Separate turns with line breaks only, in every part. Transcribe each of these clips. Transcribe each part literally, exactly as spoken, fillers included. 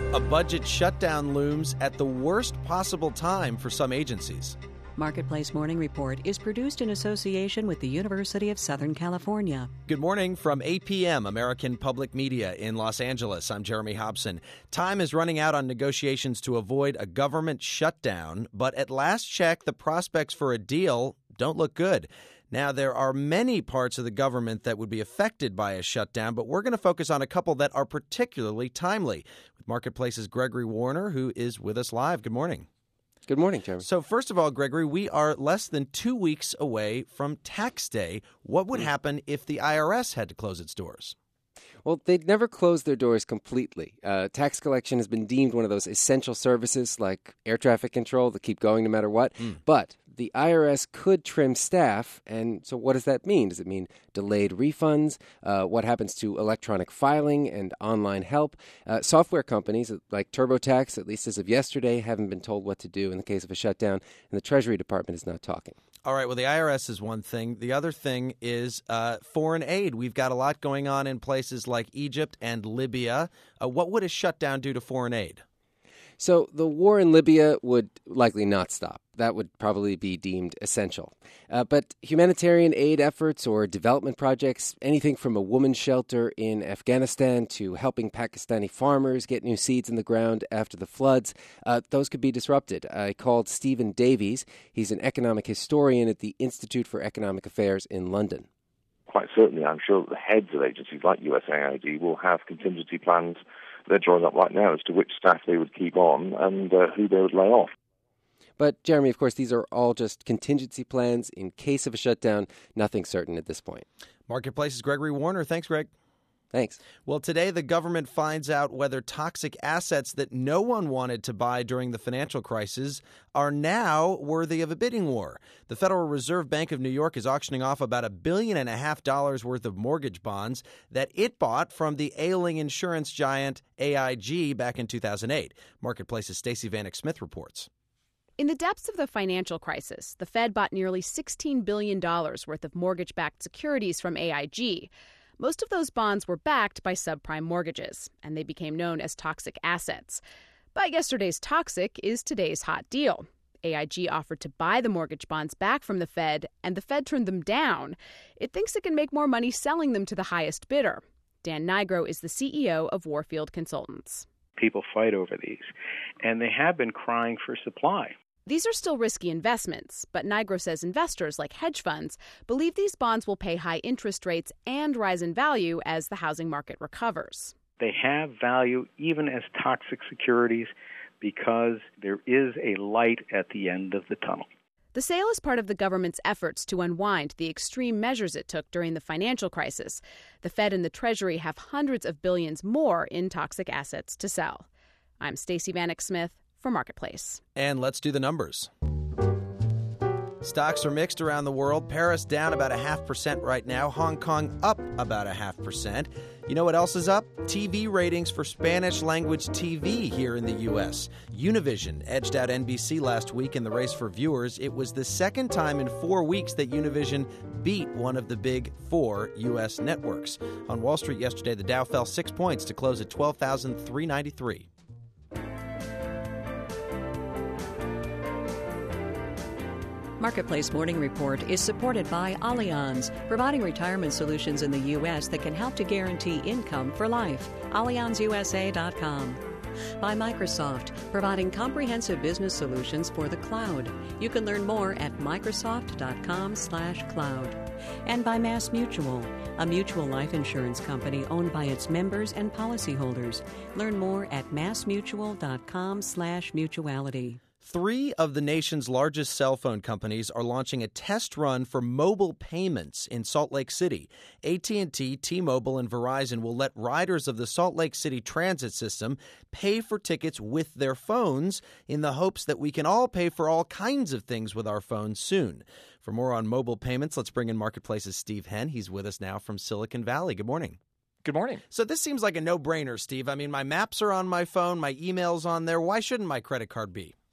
A budget shutdown looms at the worst possible time for some agencies.
Marketplace Morning Report is produced in association with the University of Southern California.
Good morning from A P M, American Public Media in Los Angeles. I'm Jeremy Hobson. Time is running out on negotiations to avoid a government shutdown, but at last check, the prospects for a deal don't look good. Now, there are many parts of the government that would be affected by a shutdown, but we're going to focus on a couple that are particularly timely. With Marketplace's Gregory Warner, who is with us live. Good morning.
Good morning, Jeremy.
So first of all, Gregory, we are less than two weeks away from tax day. What would happen if the I R S had to close its doors?
Well, they'd never close their doors completely. Uh, tax collection has been deemed one of those essential services like air traffic control that keep going no matter what. Mm. But the I R S could trim staff, and so what does that mean? Does it mean delayed refunds? Uh, what happens to electronic filing and online help? Uh, software companies like TurboTax, at least as of yesterday, haven't been told what to do in the case of a shutdown, and the Treasury Department is not talking.
All right, well, the I R S is one thing. The other thing is uh, foreign aid. We've got a lot going on in places like Egypt and Libya. Uh, what would a shutdown do to foreign aid?
So the war in Libya would likely not stop. That would probably be deemed essential. Uh, but humanitarian aid efforts or development projects, anything from a woman's shelter in Afghanistan to helping Pakistani farmers get new seeds in the ground after the floods, uh, those could be disrupted. I called Stephen Davies. He's an economic historian at the Institute for Economic Affairs in London.
Quite certainly, I'm sure that the heads of agencies like U S A I D will have contingency plans they're drawing up right now as to which staff they would keep on and uh, who they would lay off.
But, Jeremy, of course, these are all just contingency plans in case of a shutdown. Nothing certain at this point.
Marketplace's Gregory Warner. Thanks, Greg.
Thanks.
Well, today the government finds out whether toxic assets that no one wanted to buy during the financial crisis are now worthy of a bidding war. The Federal Reserve Bank of New York is auctioning off about a billion and a half dollars worth of mortgage bonds that it bought from the ailing insurance giant A I G back in two thousand eight. Marketplace's Stacey Vanek Smith reports.
In the depths of the financial crisis, the Fed bought nearly sixteen billion dollars worth of mortgage-backed securities from A I G. Most of those bonds were backed by subprime mortgages, and they became known as toxic assets. But yesterday's toxic is today's hot deal. A I G offered to buy the mortgage bonds back from the Fed, and the Fed turned them down. It thinks it can make more money selling them to the highest bidder. Dan Nigro is the C E O of Warfield Consultants.
People fight over these, and they have been crying for supply.
These are still risky investments, but Nigro says investors like hedge funds believe these bonds will pay high interest rates and rise in value as the housing market recovers.
They have value even as toxic securities because there is a light at the end of the tunnel.
The sale is part of the government's efforts to unwind the extreme measures it took during the financial crisis. The Fed and the Treasury have hundreds of billions more in toxic assets to sell. I'm Stacey Vanek Smith for Marketplace.
And let's do the numbers. Stocks are mixed around the world. Paris down about a half percent right now. Hong Kong up about a half percent. You know what else is up? T V ratings for Spanish language T V here in the U S. Univision edged out N B C last week in the race for viewers. It was the second time in four weeks that Univision beat one of the big four U S networks. On Wall Street yesterday, the Dow fell six points to close at twelve thousand three hundred ninety-three.
Marketplace Morning Report is supported by Allianz, providing retirement solutions in the U S that can help to guarantee income for life. Allianz U S A dot com. By Microsoft, providing comprehensive business solutions for the cloud. You can learn more at Microsoft dot com slash cloud. And by Mass Mutual, a mutual life insurance company owned by its members and policyholders. Learn more at Mass Mutual dot com slash mutuality.
Three of the nation's largest cell phone companies are launching a test run for mobile payments in Salt Lake City. A T and T, T-Mobile, and Verizon will let riders of the Salt Lake City transit system pay for tickets with their phones in the hopes that we can all pay for all kinds of things with our phones soon. For more on mobile payments, let's bring in Marketplace's Steve Henn. He's with us now from Silicon Valley. Good morning.
Good morning.
So this seems like a no-brainer, Steve. I mean, my maps are on my phone, my email's on there. Why shouldn't my credit card be?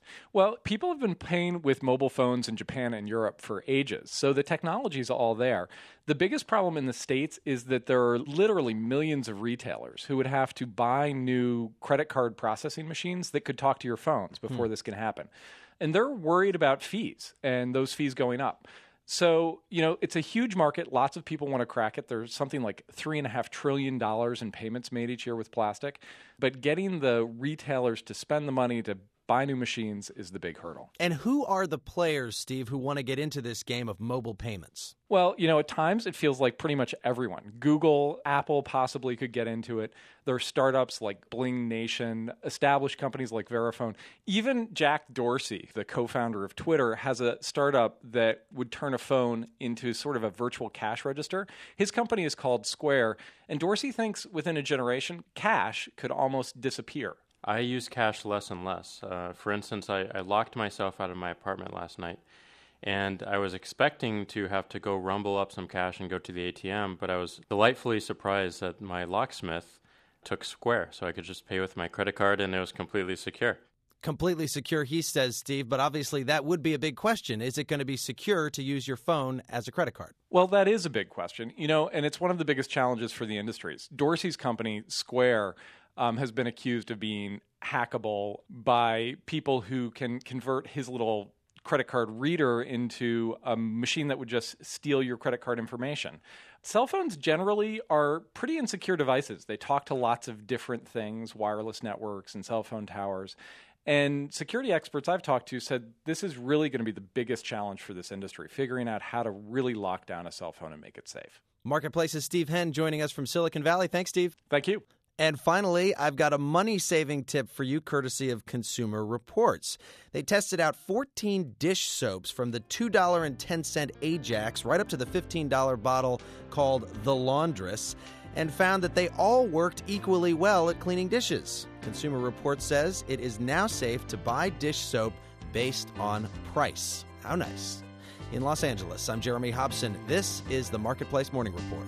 Well, people have been paying with mobile phones in Japan and Europe for ages, so the technology is all there. The biggest problem in the States is that there are literally millions of retailers who would have to buy new credit card processing machines that could talk to your phones before hmm. this can happen. And they're worried about fees and those fees going up. So, you know, it's a huge market. Lots of people want to crack it. There's something like three point five trillion dollars in payments made each year with plastic. But getting the retailers to spend the money to buy new machines is the big hurdle.
And who are the players, Steve, who want to get into this game of mobile payments?
Well, you know, at times it feels like pretty much everyone. Google, Apple possibly could get into it. There are startups like Bling Nation, established companies like Verifone. Even Jack Dorsey, the co-founder of Twitter, has a startup that would turn a phone into sort of a virtual cash register. His company is called Square, and Dorsey thinks within a generation, cash could almost disappear.
I use cash less and less. Uh, for instance, I, I locked myself out of my apartment last night, and I was expecting to have to go rumble up some cash and go to the A T M, but I was delightfully surprised that my locksmith took Square, so I could just pay with my credit card, and it was completely secure.
Completely secure, he says, Steve, but obviously that would be a big question. Is it going to be secure to use your phone as a credit card?
Well, that is a big question, you know, and it's one of the biggest challenges for the industries. Dorsey's company, Square, Um, has been accused of being hackable by people who can convert his little credit card reader into a machine that would just steal your credit card information. Cell phones generally are pretty insecure devices. They talk to lots of different things, wireless networks and cell phone towers. And security experts I've talked to said this is really going to be the biggest challenge for this industry, figuring out how to really lock down a cell phone and make it safe.
Marketplace's Steve Henn joining us from Silicon Valley. Thanks, Steve.
Thank you.
And finally, I've got a money-saving tip for you, courtesy of Consumer Reports. They tested out fourteen dish soaps from the two dollars and ten cents Ajax right up to the fifteen dollars bottle called The Laundress, and found that they all worked equally well at cleaning dishes. Consumer Reports says it is now safe to buy dish soap based on price. How nice. In Los Angeles, I'm Jeremy Hobson. This is the Marketplace Morning Report.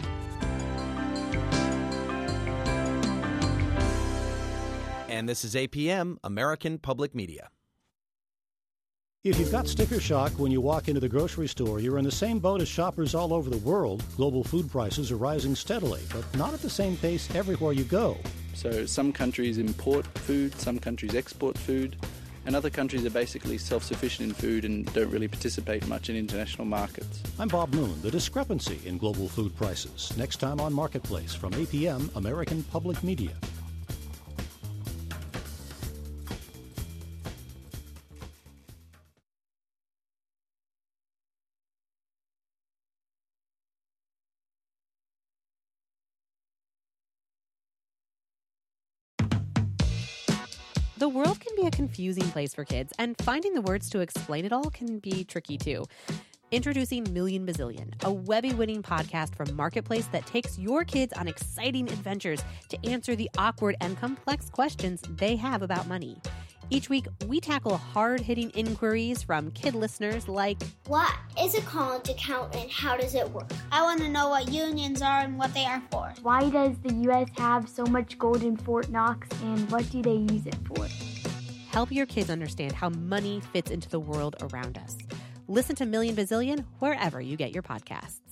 And this is A P M, American Public Media.
If you've got sticker shock when you walk into the grocery store, you're in the same boat as shoppers all over the world. Global food prices are rising steadily, but not at the same pace everywhere you go.
So some countries import food, some countries export food, and other countries are basically self-sufficient in food and don't really participate much in international markets.
I'm Bob Moon. The discrepancy in global food prices. Next time on Marketplace from A P M, American Public Media.
The world can be a confusing place for kids, and finding the words to explain it all can be tricky too. Introducing Million Bazillion, a Webby-winning podcast from Marketplace that takes your kids on exciting adventures to answer the awkward and complex questions they have about money. Each week, we tackle hard-hitting inquiries from kid listeners like,
what is a college account and how does it work? I want to know what unions are and what they are for.
Why does the U S have so much gold in Fort Knox and what do they use it for?
Help your kids understand how money fits into the world around us. Listen to Million Bazillion wherever you get your podcasts.